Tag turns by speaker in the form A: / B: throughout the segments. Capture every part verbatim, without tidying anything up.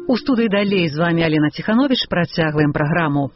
A: У студыі далей з вами Алена Тиханович. Працягваем праграму.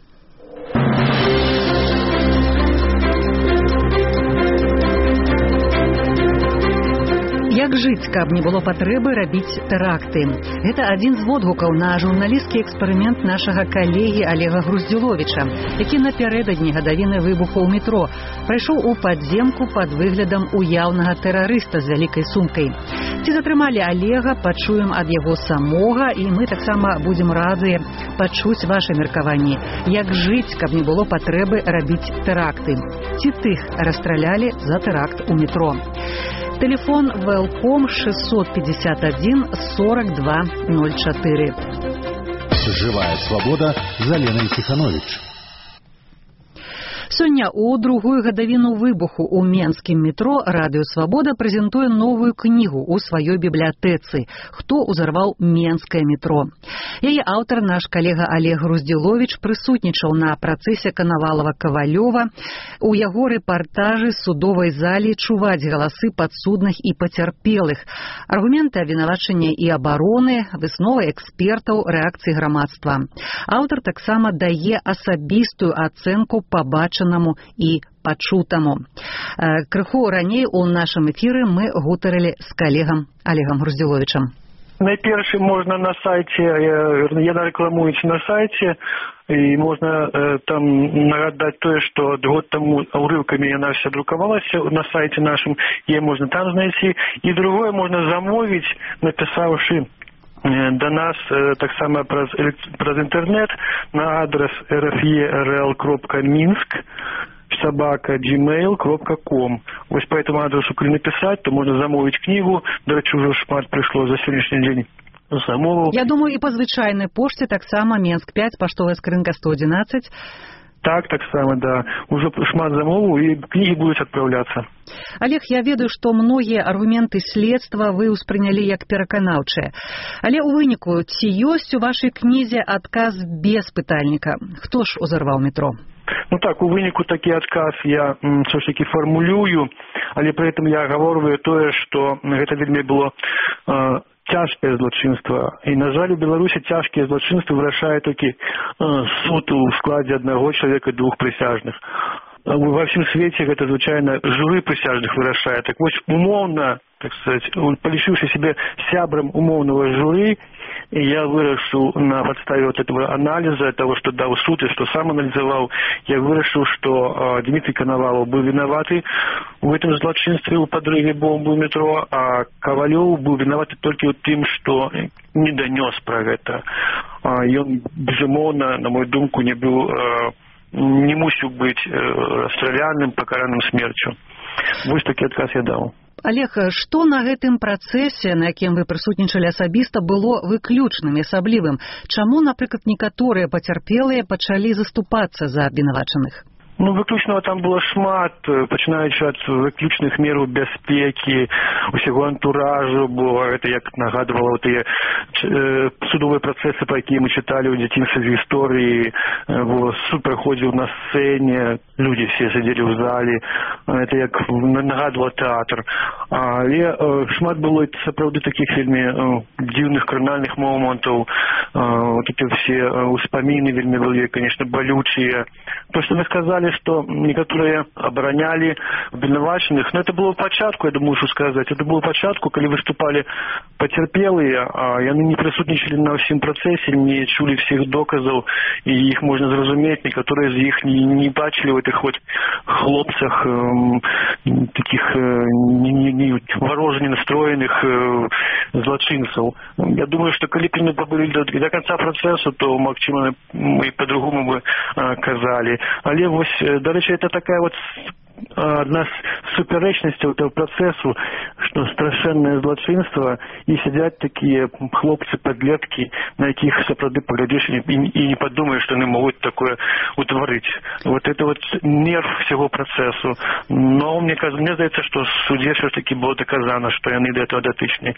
A: Як жыць, каб не было патрэбы рабіць тэракты? Гэта адзін з водгукаў на журналісцкі эксперымент нашага калегі Олега Груздзіловіча, які напярэдадні гадавіны выбуху ў метро прайшоў у падземку пад выглядам уяўнага тэрарыста з вялікай сумкай. Ці затрымалі Олега, пачуем ад яго самога, і мы таксама будзем рады пачуць вашы меркаванні. Як жыць, каб не было патрэбы рабіць тэракты? Ці тых расстралялі за тэракт у метро? Телефон Велком шестьсот пятьдесят один сорок два ноль четыре.
B: Живая свобода з Аленой Тиханович.
A: Сёння у другую гадавіну выбуху ў менскім метро Радыё Свабода прэзентуе новую кнігу ў сваёй бібліятэцы «Хто ўзарваў менскае метро». Яе аўтар, наш калега Олег Груздзіловіч, прысутнічаў на працэсе Канавалава-Кавалёва. У яго рэпартажы з судовай залі чуваць галасы падсудных і пацярпелых, аргументы абвінавачання і абароны, высновы экспертаў, рэакцыі грамадства. Аўтар таксама дае асабістую ацэнку пабачанаму і пачутаму. Крыху раней у нашым эфіры мы гутарылі з калегам Олегам Груздзіловічам.
C: Найперш можна на сайце, яна рэкламуецца на сайце, і можна э, там нагадаць тое, што год таму ўрыўкамі яна вся друкавалася на сайце нашым, яе можна там знайсці, і другое можна замовіць, напісаўшы до нас э, таксама праз, праз інтэрнет на адрес эр эф е эр эл кропка мінск собака джимейл кропка ком. Вось по этому адресу, калі написать, то можно замовить книгу. До речі, уже шмат пришло за сегодняшний день. Замову.
A: Я думаю, и по звычайной почте так само Менск пять, поштовая скрынка сто одиннадцать.
C: Так, так само, да. Уже шмат замову, и книги будут отправляться.
A: Олег, я ведаю, што многія аргументы следства вы ўспрынялі як пераканаўчыя. Але ў выніку, ці ёсць у вашай кнізе адказ без пытальніка? Хто ж узарваў метро?
C: Ну так, у выніку такі адказ я все ж таки фармулюю, але при этом я агаворваю тое, што гэта вельмі было э, цяжкае злачынства. І, на жаль, у Беларусі цяжкія злачынствы вырашае толькі э, суд у складзе аднаго чалавека і двух прысяжных. Во всем свете это, звычайно, журы присяжных вырашае. Так вот, умовно, так сказать, полишивший себе сябром умовного журы, я вырашил на подставе вот этого анализа, того, что дал суд и что сам анализовал, я вырашил, что э, Дмитрий Коновалов был виноватый в этом злочинстве, в подрыве бомбы в метро, а Ковалев был виноватый только вот тем, что не донес про это. А, и он, безумовно, на мою думку, не был... Э, не мусіў быць э, расстраляным, пакараным смерцю. Вось такі адказ я даў.
A: Олег, што на гэтым працэсе, на якім вы прысутнічалі асабіста, было выключным і асаблівым? Чаму, напрыклад, некаторыя пацярпелыя пачалі заступацца за абвінавачаных?
C: Ну, выключного там было шмат, пачынаючы ад выключных мераў бяспекі, усяго антуражу, бо гэта, як нагадывала, тыя э, судовыя працэсы, па якія мы чыталі ў дзяцінстве з гісторыі, э, суд праходзіў на сцэне, людзі все сядзелі ў зале, это як нагадывала тэатр. Але э, шмат было сапраўды такіх вельмі э, дзіўных крымінальных момантаў, э, вот эти все э, успаміны вельмі былі, конечно, балючыя. То, что вы сказали, что некоторые обороняли обвинуваченных, но это было в початку, я думаю, что сказать, это было в початку, когда выступали потерпелые, а яны не присутничали на всем процессе, не чули всех доказов, и их можно зразуметь, некоторые из них не, не бачили в этих вот хлопцах э, таких э, не, не, не вороже настроенных э, злочинцев. Я думаю, что когда мы побыли до, до конца процесса, то, максимально, мы по-другому бы э, казали. Але вось, дарэчы, это такая вот одна з суперечнасцяў этого працэсу, што страшэннае злачынства, і сядзяць такія хлопцы-падлеткі, на якіх сапраўды паглядзіш і, і не падумаеш, што яны могуць такое утварыць. Вот это вот нерв всего працэсу. Но мне, мне здаецца, што в суде все-таки было доказано, што яны да этого датычныя.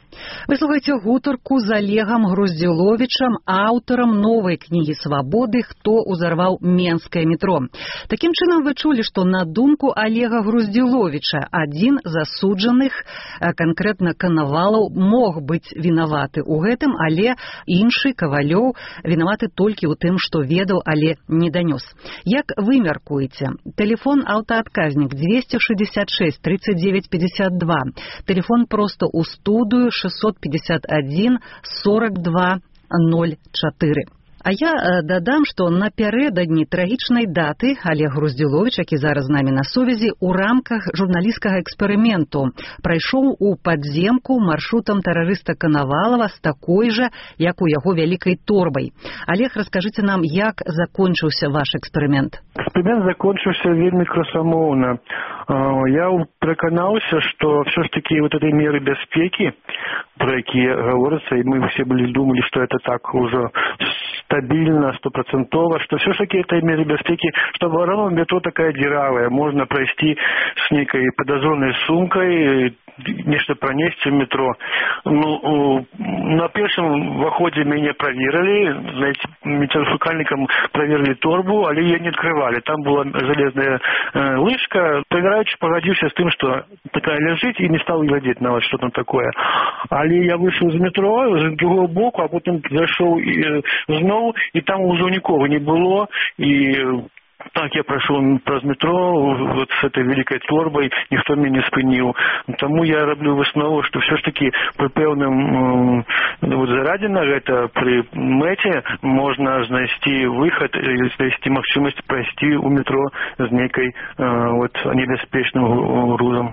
A: Вы слухаеце гутарку з Олегам Груздзіловічам, аўтарам новай кнігі «Свабоды. Хто узарваў Менскае метро». Такім чынам вы чулі, што на думку Олега Груздзіловіча адзін з асуджаных, канкрэтна Канавалаў, мог быць вінаваты ў гэтым, але іншы, Кавалёў, вінаваты толькі ў тым, што ведаў, але не данёс. Як вы мяркуеце? Тэлефон аўтаадказнік двести шестьдесят шесть тридцать девять пятьдесят два. Тэлефон проста ў студыю шестьсот пятьдесят один сорок два ноль четыре. А я дадам, што напярэдадні трагічнай даты Олег Груздзіловіч, які зараз з намі на сувязі, у рамках журналісцкага эксперыменту прайшоў у падземку маршрутам тэрарыста Канавалава з такой жа, як у яго вялікай торбай. Олег, раскажыце нам, як закончыўся ваш эксперымент?
C: Эксперимент закончился вельмі красамоўна. Я пераканаўся, што все ж таки вот этой меры бяспекі, про якія гаворыцца, і мы все были думали, что это так уже стабильно, стопроцентово, что все ж таки этой меры бяспекі, что в метро такая дзіравая, можно пройти с некой подозренной сумкой, нешта пронесці в метро. Ну, на першым выходе меня проверили, знаете, металлошукальникам проверили торбу, але ее не открывали. Там была железная э, лыжка. Проверяющий погодился с тем, что такая лежит, и не стал глядеть на вас, что там такое. Але я вышел из метро, з другого боку, а потом зашел и, знову, и там уже никого не было, и так я пройшов праз метро вот с этой великой торбой, ніхто мяне не спыніў. Таму я раблю выснову, што все ж таки пры пэўным вот, зарадзена гэта пры мэце можна знайсці выхад, знайсці магчымасць прайсці ў метро з нейкай вот небяспечным грузам.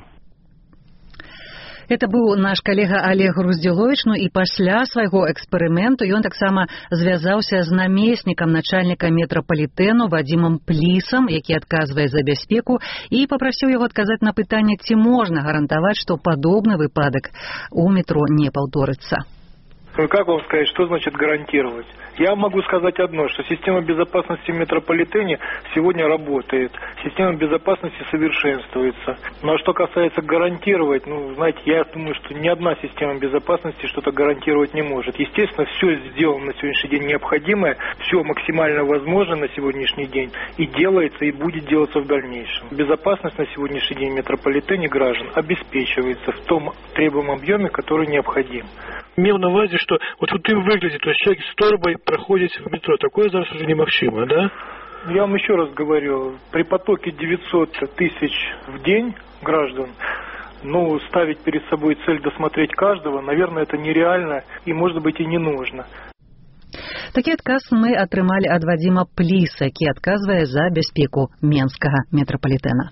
A: Это быў наш калега Олег Груздзіловіч, ну і пасля свайго эксперыменту ён таксама звязаўся з намеснікам начальніка метрапалітэну Вадзімам Плісам, які адказвае за бяспеку, і папрасіў яго адказаць на пытанне, ці можна гарантаваць, што падобны выпадак у метро не паўторыцца.
D: Как вам сказать, что значит гарантировать? Я могу сказать одно, что система безопасности в метрополитене сегодня работает. Система безопасности совершенствуется. Ну а что касается гарантировать, ну, знаете, я думаю, что ни одна система безопасности что-то гарантировать не может. Естественно, все сделано на сегодняшний день необходимое, все максимально возможно на сегодняшний день и делается, и будет делаться в дальнейшем. Безопасность на сегодняшний день в метрополитене граждан обеспечивается в том требуемом объеме, который необходим.
E: Имел на увазі, що от у тим вигляді, то человек с торбой проходит в метро, такое зараз уже немагчыма, да?
D: Я вам еще раз говорю, при потоке девятьсот тысяч в день граждан, ну, ставить перед собой цель досмотреть каждого, наверное, это нереально и, может быть, и не нужно.
A: Такі адказ мы атрымалі ад Вадзіма Пліса, які адказвае за бяспеку Менскага метрапалітэна.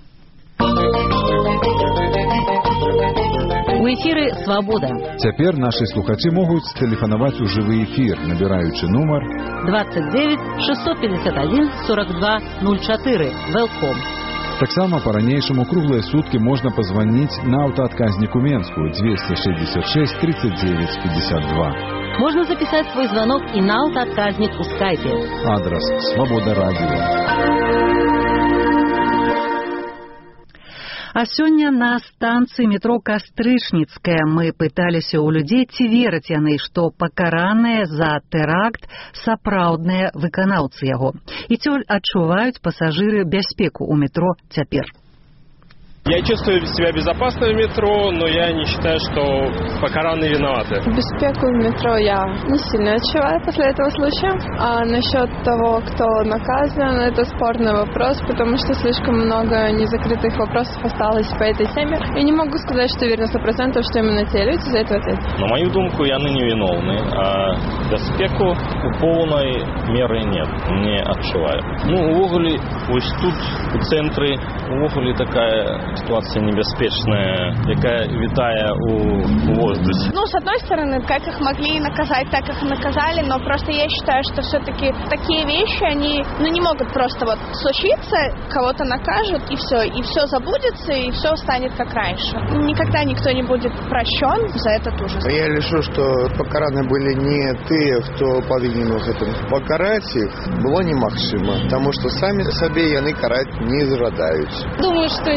A: У эфіры «Свабода».
F: Цяпер нашы слухачы могуць тэлефанаваць у жывы эфір, набіраючы нумар
A: двадцать девять шестьсот пятьдесят один сорок два ноль четыре. Welcome.
F: Таксама па-ранейшаму круглыя суткі можна пазваніць на аўтаадказніку Менскую двести шестьдесят шесть тридцать девять пятьдесят два.
A: Можно записать свой звонок и на аўтаадказнік у скайпе.
F: Адрес «Свобода радио».
A: А сёння на станцыі метро Кастрычніцкая мы пыталіся ў людзей, ці вераць яны, што пакараныя за тэракт сапраўдныя выканаўцы яго. І ці адчуваюць пасажыры бяспеку ў метро цяпер.
G: Я чувствую себя безопасно в метро, но я не считаю, что покаранные виноваты.
H: Беспеку в метро я не сильно отчуваю после этого случая. А насчет того, кто наказан, это спорный вопрос, потому что слишком много незакрытых вопросов осталось по этой теме. Я не могу сказать, что уверена сто процентов, что именно те люди за это ответят.
G: На мою думку, яны не виновны, а бяспеку у полной меры нет, не отчуваю. Ну, увогуле, ось тут, у центре, увогуле такая ситуация небеспечная, якая витая у, у воздухе.
I: Ну, с одной стороны, как их могли наказать, так их наказали, но просто я считаю, что все-таки такие вещи, они, ну, не могут просто вот случиться, кого-то накажут, и все, и все забудется, и все станет как раньше. Никогда никто не будет прощен за этот ужас.
J: Я лишу, что покараны были не те, кто повинен в этом. Покарать их было немагчыма, потому что сами себе яны карать не жадаюць.
H: Думаю, что нет.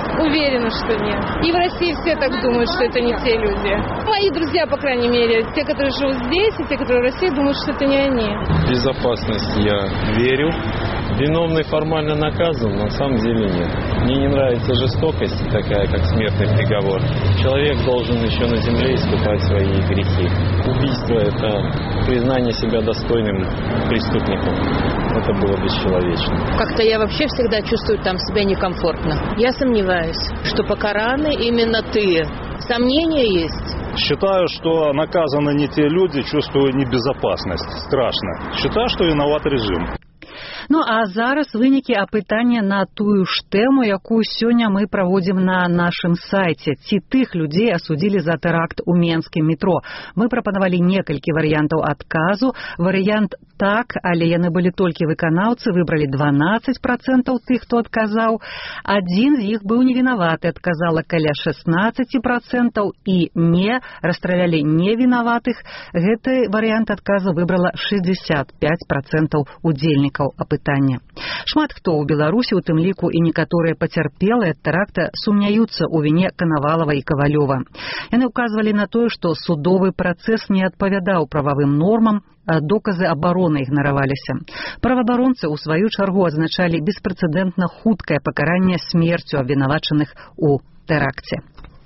K: Уверена, что нет. И в России все так думают, что это не те люди. Мои друзья, по крайней мере, те, которые живут здесь, и те, которые в России, думают, что это не они.
L: В безопасность я верю. Виновный формально наказан, на самом деле нет. Мне не нравится жестокость такая, как смертный приговор. Человек должен еще на земле испытать свои грехи. Убийство – это признание себя достойным преступником. Это было бесчеловечно.
M: Как-то я вообще всегда чувствую там себя некомфортно. Я сомневаюсь, что покараны именно ты. Сомнения есть?
N: Считаю, что наказаны не те люди, чувствую небезопасность. Страшно. Считаю, что виноват режим.
A: Ну а зараз вынікі апытання на тую ж тэму, якую сёння мы праводзім на нашым сайце. Ці тых людзей асудзілі за тэракт у менскім метро. Мы прапанавалі некалькі варыянтаў адказу. Варыянт так, але яны былі толькі выканаўцы, выбралі дванаццаць працэнтаў тых, хто адказаў. Адзін з іх быў невінаваты, адказала каля шэснаццаць працэнтаў, і не, расстралялі невінаватых. Гэты варыянт адказу выбрала шэсцьдзесят пяць працэнтаў удзельнікаў апытання. Шмат хто ў Беларусі, у тым ліку і некаторыя пацярпелыя ад тэракта, сумняюцца ў віне Канавалава і Кавалёва. Яны ўказвалі на тое, што судовы працэс не адпавядаў прававым нормам, а доказы абароны ігнараваліся. Праваабаронцы ў сваю чаргу адзначалі беспрэцэдэнтна хуткае пакаранне смерцю абвінавачаных у тэракце.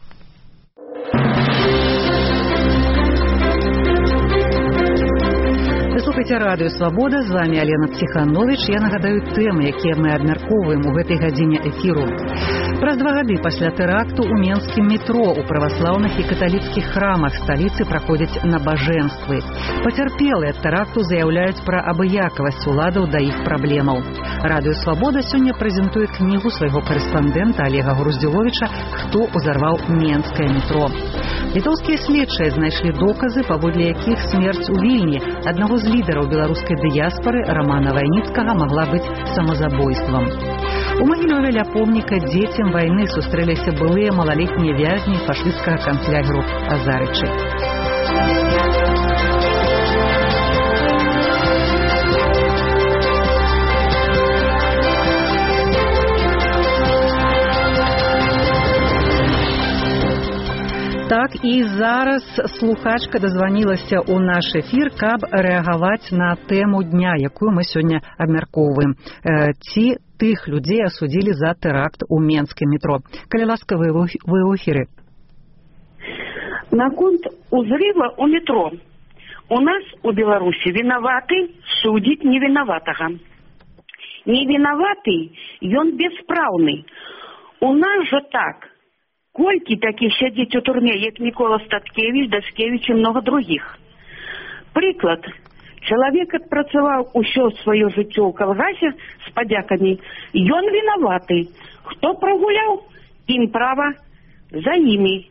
A: Слухайте радыё «Свабода», з вами Алена Псіханович. Я нагадаю тэмы, якія мы абмяркоўваем у гэтай гадзіне эфіру. Праз два гады пасля тэракту ў менскім метро у праваслаўных і каталіцкіх храмах сталіцы праходзяць набажэнствы. Пацярпелыя ад тэракту заяўляюць пра абыякавасць уладаў да іх праблемаў. Радыё «Свабода» сёння прэзентуе кнігу свайго карэспандэнта Олега Груздзіловіча «Хто ўзарваў менскае метро». Літоўскія следчыя знайшлі доказы, паводле якіх смерць у Вільні аднаго з лідараў беларускай дыяспары Рамана Вайніцкага магла быць самазабойствам. У Магілёве ля помніка дзецям вайны сустрэліся былыя малалетнія вязні фашысцкага канцлягеру Азарычы. Так, і зараз слухачка дазванілася ў наш эфір, каб рэагаваць на тэму дня, якую мы сёння абмяркоўваем. Ці тых людзей асудзілі за тэракт у менскім метро. Калі ласка, вы ў эфіры.
O: Наконт узрыва у метро. У нас у Беларусі вінаваты судзіць невінаватага. Невінаваты, ён беспраўны. У нас жа так. Колькі такіх сядзіць у турме, як Мікола Статкевіч, Дашкевіч і многа другіх. Прыклад. Чалавек адпрацаваў усё сваё жыццё ў калгасе з падзякамі. Ён вінаваты. Хто прагуляў? Ім права за імі.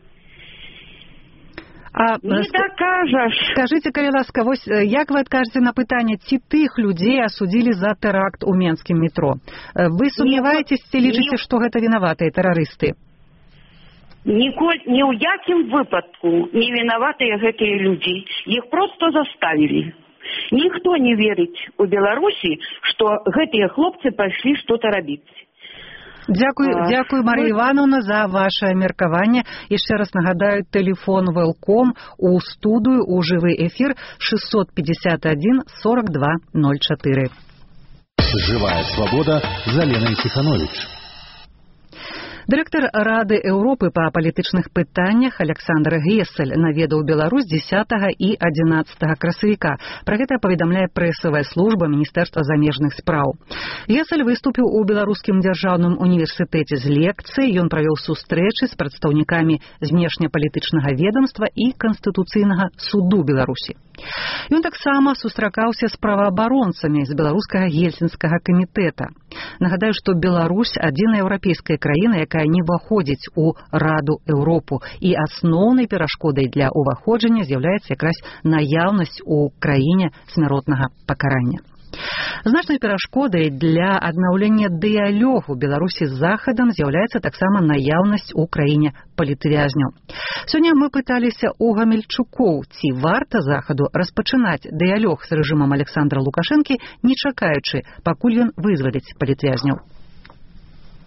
A: А,
O: не дакажаш.
A: Скажыце, калі ласка, вось як вы адкажаце на пытанне, ці тых людзей асудзілі за тэракт у менскім метро? Вы сумняваецеся, ці лічыце, што гэта вінаватыя тэрарысты?
O: Ніколь, ні ў якім выпадку не вінаватыя гэтыя людзі. Іх проста заставілі. Ніхто не верыць у Беларусі, што гэтыя хлопцы пайшлі што-то рабіць.
A: Дзякую, а, дзякую, Марія Івановна, за ваше меркаванне. Яшчэ раз нагадаю, тэлефон Велком у студыю, у жывы эфір шестьсот пятьдесят один сорок два ноль четыре.
B: Живая свобода за Леной Тиханович.
A: Дырэктар Рады Еўропы па палітычных пытаннях Александр Гесель наведаў Беларусь дзесятага і адзінаццатага красавіка. Пра гэта паведамляе прэсавая служба Міністэрства замежных спраў. Гесель выступіў у Беларускім дзяржаўным універсітэце з лекцыяй. Ён правёў сустрэчы з прадстаўнікамі знешнепалітычнага ведамства і Канстытуцыйнага суду Беларусі. Ён таксама сустракаўся з праваабаронцамі з беларускага гельсінскага камітэта. Нагадаю, што Беларусь адзіная еўрапейская краіна, якая не ўваходзіць у Раду Еўропу, і асноўнай перашкодай для ўваходжання з'яўляецца якраз наяўнасць у краіне смяротнага пакарання. Значнай перашкодай для аднаўлення дыялогу Беларусі з Захадам з'яўляецца таксама наяўнасць у краіне палітвязняў. Сёння мы пыталіся ў гамельчукоў, ці варта Захаду распачынаць дыялог з рэжымам Александра Лукашэнкі, не чакаючы, пакуль ён вызваліць палітвязняў.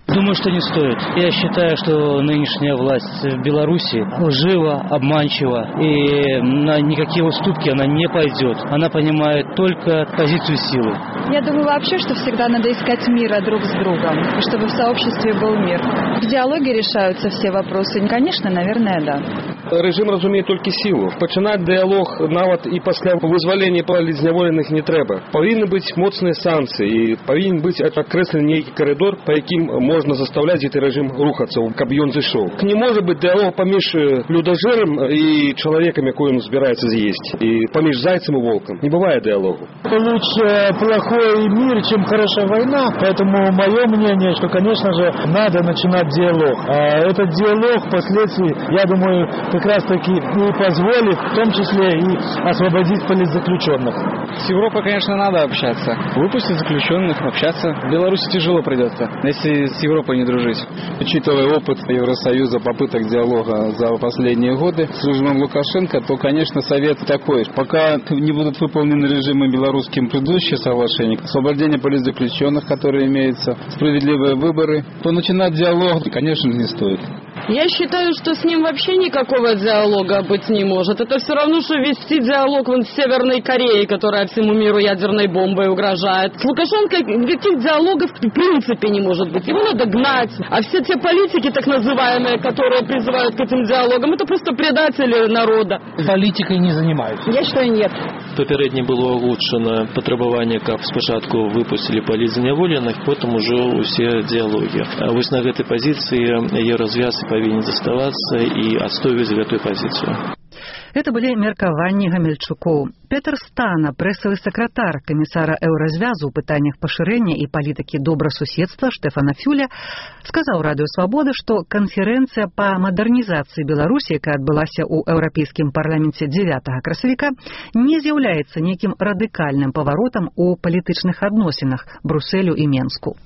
P: Думаю, что не стоит. Я считаю, что нынешняя власть в Беларуси лжива, обманчива, и на никакие уступки она не пойдет. Она понимает только позицию силы.
Q: Я думаю вообще, что всегда надо искать мира друг с другом, чтобы в сообществе был мир. В диалоге решаются все вопросы. Конечно, наверное, да.
R: Режим разумее толькі сілу. Пачынаць дыялог нават і пасля вызвалення палітзняволеных не трэба. Павінны быць моцныя санкцыі і павінен быць акрэслены нейкі карыдор, па якім можна заставляць гэты рэжым рухацца, каб ён зышоў. Не можа быць дыялог паміж людажэрам і чалавекам, якой ён збіраецца з'есць, і паміж зайцам і волкам. Не бывае дыялогу.
S: Лучше плохой мир, чем хорошая война. Поэтому мое мнение, что, конечно же, надо начинать диалог. А этот диалог впоследствии, я думаю, как раз таки и позволит, в том числе и освободить политзаключенных.
T: С Европой, конечно, надо общаться. Выпустить заключенных, общаться. В Беларуси тяжело придется, если с Европой не дружить.
L: Учитывая опыт Евросоюза, попыток диалога за последние годы с режимом Лукашенко, то, конечно, совет такой. Пока не будут выполнены режимом белорусским предыдущие соглашения, освобождение политзаключенных, которые имеются, справедливые выборы, то начинать диалог, конечно, не стоит.
U: Я считаю, что с ним вообще никакого диалога быть не может. Это все равно, что вести диалог вон с Северной Кореей, которая всему миру ядерной бомбой угрожает. С Лукашенко никаких диалогов в принципе не может быть. Его надо гнать. А все те политики, так называемые, которые призывают к этим диалогам, это просто предатели народа.
S: Политикой не занимаются.
U: Я считаю, нет.
V: Попередньо було оголошено потребування, каб спочатку випустили політзняволених, потім уже усі діалоги. А ось на гэтай пазіцыі є развяз і павінен заставацца і адстойваць гэтую пазіцыю.
A: Это были меркаванні Гамельчукоў. Петр Стана, прэсавы сакратар камісара Еўразвязу ў пытаннях пашырэння і палітыкі добрасуседства Штэфана Фюля, сказаў Радыё Свабода, што канферэнцыя па мадэрнізацыі Беларусі, якая адбылася ў Еўрапейскім парламенце дзевятага красавіка, не з'яўляецца нейкім радыкальным паваротам у палітычных адносінах Брусэлю і Менску.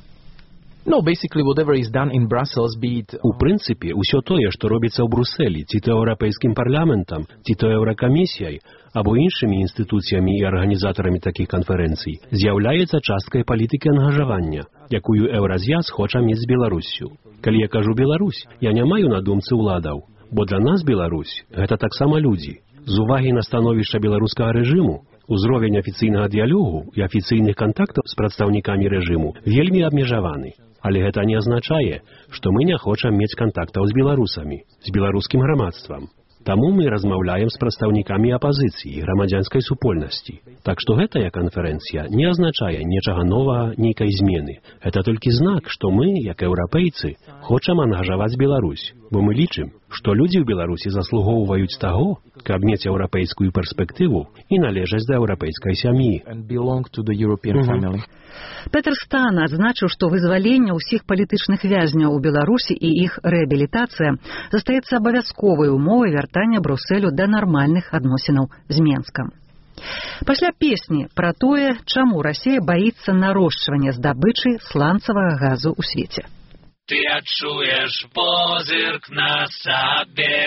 W: No, basically whatever is done in Brussels, be it...
X: У прынцыпе, усё тое, што робіцца ў Брусэлі, ці то Еўрапейскім парламентам, ці то Еўракамісіяй, або іншымі інстытуцыямі і арганізатарамі такіх канферэнцый, з'яўляецца часткай палітыкі ангажавання, якую Еўразвяз хоча мець з Беларуссю. Калі я кажу Беларусь, я не маю на думцы ўладаў, бо для нас Беларусь – гэта таксама людзі. З увагі на становішча беларускага рэжыму, узровень афіцыйнага дыялогу і афіцыйных кантактаў з прадстаўнікамі рэжыму вельмі абмежаваны. Але гэта не азначае, што мы не хочам мець кантактаў з беларусамі, з беларускім грамадствам. Таму мы размаўляем з прадстаўнікамі апазіцыі, грамадзянскай супольнасці. Так што гэтая канферэнцыя не азначае нечага новага, нейкай змены. Гэта толькі знак, што мы, як еўрапейцы, хочам ангажаваць Беларусь, бо мы лічым, што людзі ў Беларусі заслугоўваюць таго, каб мець еўрапейскую перспектыву і належаць да еўрапейскай сям'і.
W: Mm-hmm.
A: Петр Стан адзначыў, што вызваленне ўсіх палітычных вязняў у Беларусі і іх рэабілітацыя застаецца абавязковай умовай вяртання Брусэлю да нармальных адносінаў з Менскам. Пасля песні пра тое, чаму Расія баіцца нарошчвання здабычы сланцавага газу ў свеце.
Y: Ты адчуеш позірк на сабе.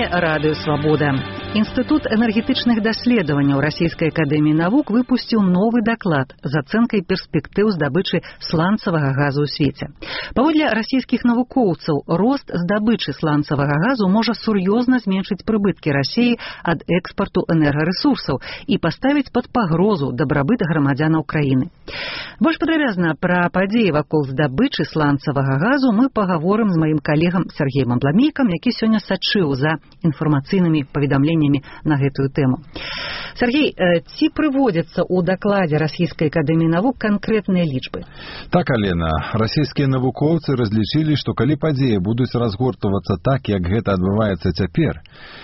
A: эфире радио «Свобода». Институт энергетычных даследаванняў Российской академии наук выпустил новый доклад с оценкой перспектив здобычи сланцевого газа у свете. Паводле российских навукоўцаў, рост здобычи сланцевого газу может серьезно зменшить прибытки России от экспорту энергоресурсов и поставить под погрозу добробыт громадян Украины. Больше подробно про подеи вокруг здобычи сланцевого газу мы поговорим с моим коллегом Сергеем Абламейком, який сегодня сачыў за информационными поведомлениями на эту тему. Сергей, ці прыводятся у докладе Российской академии наук конкретные лічбы?
C: Так, Алена, российские навукоўцы разлічылі, што калі падзеі будуць разгортвацца так, як гэта адбываецца цяпер,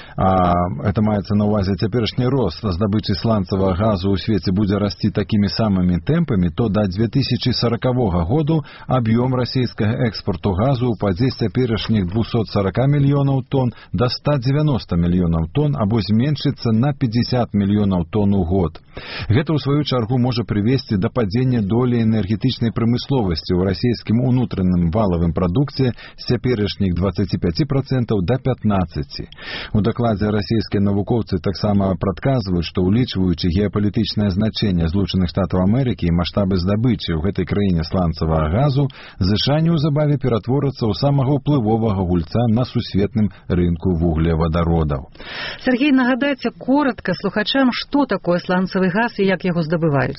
C: а это маецца на увазе цяперашні рост здабычы сланцевага газу ў свеце будзе расці такімі самымі тэмпамі, то да две тысячи сорокового году аб'ём расійскага экспорту газу упадзе з цяперашніх двухсот сорока мільёнаў тонн до ста девяноста мільёнаў тонн або зменшыцца на пятьдесят мільёнаў тонн у год. Гэта ў сваю чаргу можа прывесці да падзення долі энергетычнай прамысловасці ў расійскім унутраным валавым прадукце з цяперашніх двадцати пяти процентов до пятнадцати. У дакладзе расійскія навукоўцы таксама прадказваюць, што улічваючы геапалітычнае значэнне Злучаных Штатаў Амерыкі і маштабы здабычы ў гэтай краіне сланцевага газу, ЗША неўзабаве ператворацца ў самага ўплывовага гульца на сусветным рынку вуглевадародаў.
A: Сергей, нагадайте коротко слухачам, что такое сланцевый газ и як его здабываюць.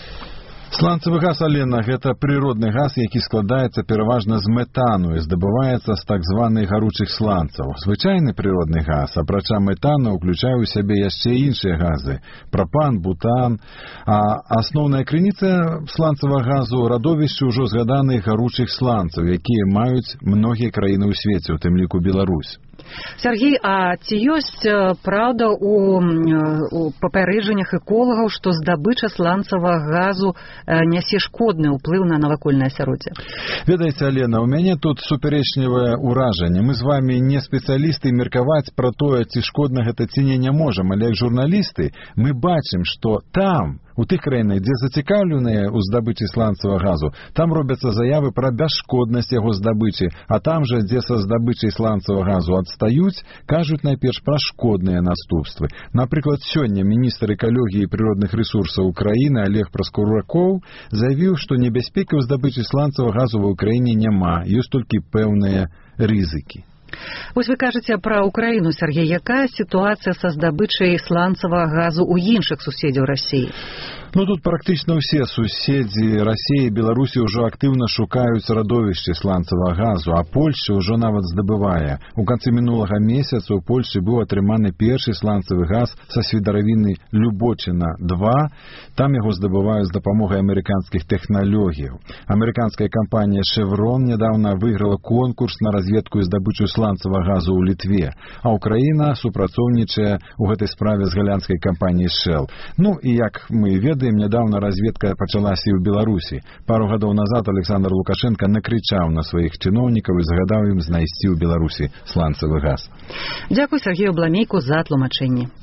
C: Сланцевы газ, Алена, гэта прыродны газ, які складаецца пераважна з метану і здабываецца з так званых гаручых сланцаў. Звычайны прыродны газ, апрача метану, уключае ў сябе яшчэ іншыя газы – прапан, бутан. А асноўная крыніца сланцевага газу – радовішчы ўжо згаданых гаручых сланцаў, якія маюць многія краіны ў свеце, у тым ліку Беларусь.
A: Сергей, а ці ёсць правда у, у папярэджаннях эколагаў, што здабыча сланцевага газу нясе шкодны ўплыў на навакольнае асяроддзе?
C: Ведаеце, Алена, у мяне тут супярэчлівае ўражанне. Мы з вами не спецыялісты меркаваць пра тое, ці шкодна гэта ці не не можам, але як журналісты мы бачым, што там, у тых краінах, дзе зацікаўленыя ў здабычы сланцевага газу, там робяцца заявы пра бясшкоднасць яго здабычы, а там жа, дзе са здабычай сланцевага газу адстаюць, кажуць найперш пра шкодныя наступствы. Напрыклад, сёння міністр экалогіі і прыродных рэсурсаў Украіны Олег Праскуракоў заявіў, што небяспекі ў здабычы сланцевага газу ва ўкраіне няма, ёсць толькі пэўныя рызыкі.
A: Вось вы кажаце пра Украіну, Сергей, якая сітуацыя са здабычай сланцевага газу ў іншых суседзяў Расіі?
C: Ну, тут практычна ўсе суседзі Расіі і Беларусі ўжо актыўна шукаюць радовішчы сланцевага газу, а Польшча ўжо нават здабывае. У канцы мінулага месяца ў Польшчы быў атрыманы першы сланцевы газ са свідаравіны Любочына два. Там яго здабываюць з дапамогай амерыканскіх тэхналогіяў. Амерыканская кампанія Chevron нядаўна выйграла конкурс на разведку і здабычу сланцевага газу ў Літве, а Украіна супрацоўнічае ў гэтай справе з галандскай кампаніяй Shell. Ну, і як мы ведаем, нядаўна разведка пачалася і ў Беларусі. Пару гадоў назад Александр Лукашенко накрычаў на сваіх чыноўнікаў і загадаў ім знайсці ў Беларусі сланцевы газ.
A: Дзякуй Сергею Абламейку за тлумачэнне.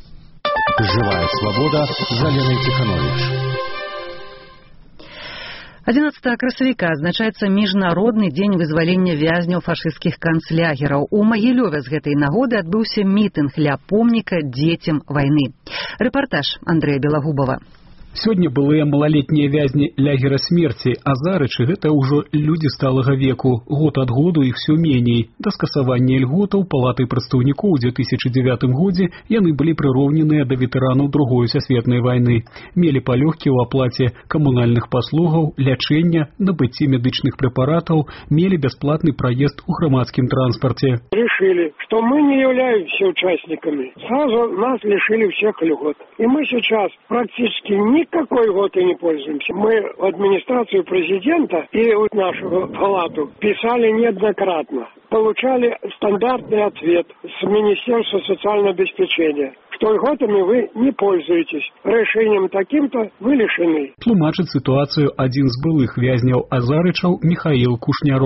B: Живая свобода з Аленой Тиханович.
A: одиннадцатого красавіка адзначаецца міжнародны дзень вызвалення вязняў фашысцкіх канцлягераў. У Магілёве з гэтай нагоды адбыўся мітынг ля помніка дзецям вайны. Рэпартаж Андрэя Белагубова.
D: Сёння былыя малалетнія вязні лягера смерці, а зарычы гэта ўжо людзі сталага веку. Год ад году іх все меней. Да скасавання льготаў палатай прадстаўнікоў у две тысячи девятым годзе яны былі прыроўненыя да ветэранаў другой сусветнай вайны. Мелі палёгкі ў аплаце камунальных паслугаў, лячэння, набыцці медычных прэпаратаў, мелі бясплатны праезд у грамадскім транспарце.
E: Решили, что мы не являемся участниками. Сразу нас лишили всех льгот. И мы сейчас практически никакой льготой не пользуемся. Мы в администрацию президента и в нашу палату писали неоднократно. Получали стандартный ответ с Министерства социального обеспечения, что льготами вы не пользуетесь. Решением таким-то вы лишены.
D: Тлумачыць ситуацию один з былых вязняў азарычаў Михаил Кушняроў.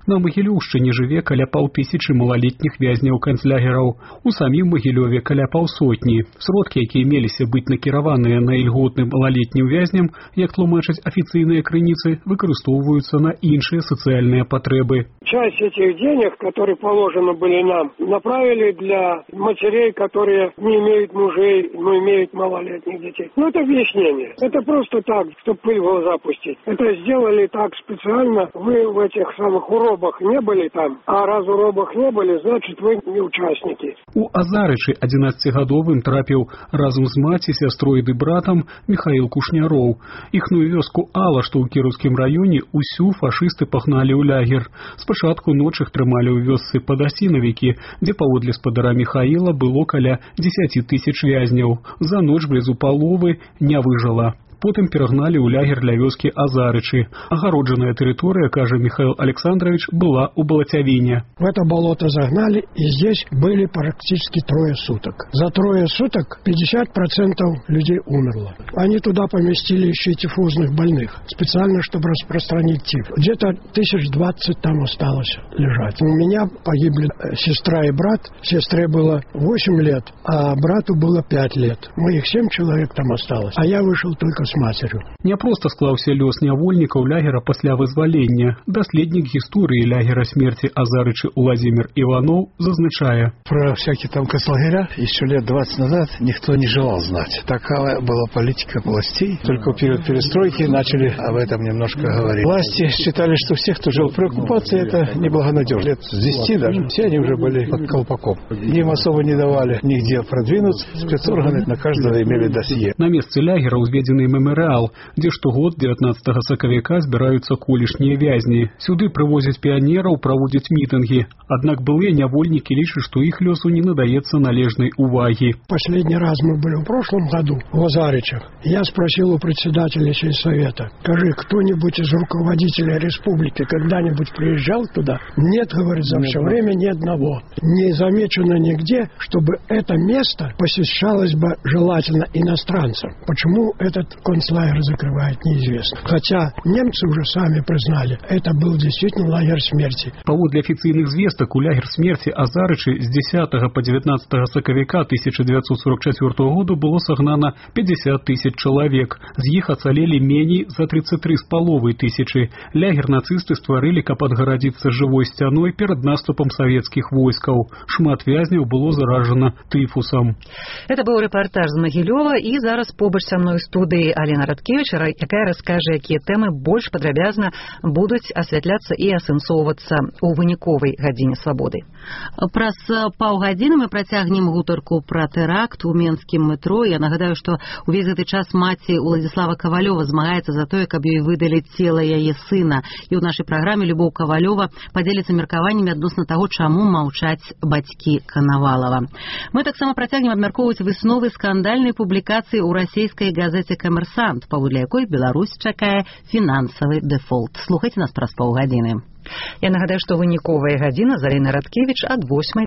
D: На Магілёўшчыне жыве каля паўтысячы малалетніх вязняў канцлягераў. У самім Магілёве каля паўсотні. Сродкі, якія меліся быць накіраваныя на ільготным малалетнім вязням, як тлумачаць афіцыйныя крыніцы, выкарыстоўваюцца на іншыя сацыяльныя патрэбы.
E: Часть этих денег, которые положены были нам, направили для матерей, которые не имеют мужей, но имеют малолетних детей. Ну, это объяснение. Это просто так, чтобы пыль в глаза пустить. Это сделали так специально. Вы в этих самых уробах не были там, а раз уробах не были, значит, вы не участники.
D: У Азарычы адзінаццацігадовым трапіў разам з маці, сястрой ды братам Михаил Кушняроў. Іхную вёску Ала, што ў Кіроўскім раёне, усю фашысты пагналі ў лягер. Спачатку ноч іх трымалі ў вёсцы Падасінавікі, дзе паводле спадара Михаила было каля дзесяці тысяч вязняў. За ноч блізу паловы не выжыла. Потым перагналі ў лягер для вёскі Азарычы. Агароджаная тэрыторыя, кажа Михаил Александрович, была у Балацявіне.
F: В это болото загнали, и здесь были практически трое суток. За трое суток пятьдесят процентов людей умерло. Они туда поместили еще и тифозных больных, специально, чтобы распространить тиф. Где-то тысяч двадцать там осталось лежать. У меня погибли сестра и брат. Сестре было восемь лет, а брату было пять лет. Моих семь человек там осталось. А я вышел только с матерью.
D: Няпроста склаўся лёс нявольнікаў лягера пасля вызвалення. Даследнік гісторыі лягера смерти Азарычы Владимир Иванов зазначае.
G: Про всякие там концлагеря еще лет двадцать назад никто не желал знать. Такая была политика властей. Только в период перестройки начали об этом немножко говорить. Власти считали, что все, кто жил при оккупации, это неблагонадежно. Лет с десяти даже. Все они уже были под колпаком. Им особо не давали нигде продвинуться. Спецорганы на каждого имели досье.
D: На месцы лягера узведзены меморыал, дзе штогод дзевятнаццатага сакавіка збіраюцца колішнія вязні. Сюды прывозяць піянераў, праводзяць мітынгі. Аднак былыя нявольнікі лічаць, што іх лёсу не надаецца належнай увагі.
F: Последний раз мы были в прошлом году в Азарычах. Я спросил у председателя сельсовета: скажи, кто-нибудь из руководителей республики когда-нибудь приезжал туда? Нет, говорит, за все время ни одного. Не замечено нигде, чтобы это место посещалось бы желательно иностранцам. Почему этот концлагерь закрывает, неизвестно. Хотя немцы уже сами признали, это был действительно лагерь смерти.
D: Паводле афіцыйных звестак, у лагер смерти Азарычы з дзесятага па дзевятнаццатага сакавіка тысяча девятьсот сорок четвёртого году было сагнана пятьдесят тысяч чалавек. З іх ацалелі меней за тридцать три з паловай тысячы. Лягер нацысты стварылі, каб адгарадзіцца жывой сцяной перад наступам савецкіх войскаў. Шмат вязняў было заражана тыфусам.
A: Это быў рэпартаж з Магілёва, і зараз побач са мной у студыі Алена Радкевич, якая раскажа, якія тэмы больш падрабязна будуць асвятляцца і асэнсоўвацца ў выніковай гадзіне свабоды.
H: Праз паўгадзіны мы працягнем гутарку пра тэракт у менскім метро. Я нагадаю, што увесь гэты час маці Уладзіслава Кавалёва змагаецца за тое, каб ёй выдалі цела яе сына. І ў нашай праграме Любоў Кавалёва падзеліцца меркаваннямі адносна таго, чаму маўчаць бацькі Канавалава. Мы таксама працягнем абмяркоўваць высновы скандальнай публікацыі ў расійскай газеце «Камерсант», паводле якой Беларусь чакае фінансавы дэфолт. Слухайце нас праз паўгадзіны.
A: Я нагадаю, што выніковая гадзіна з Аленай Радкевич ад восьмай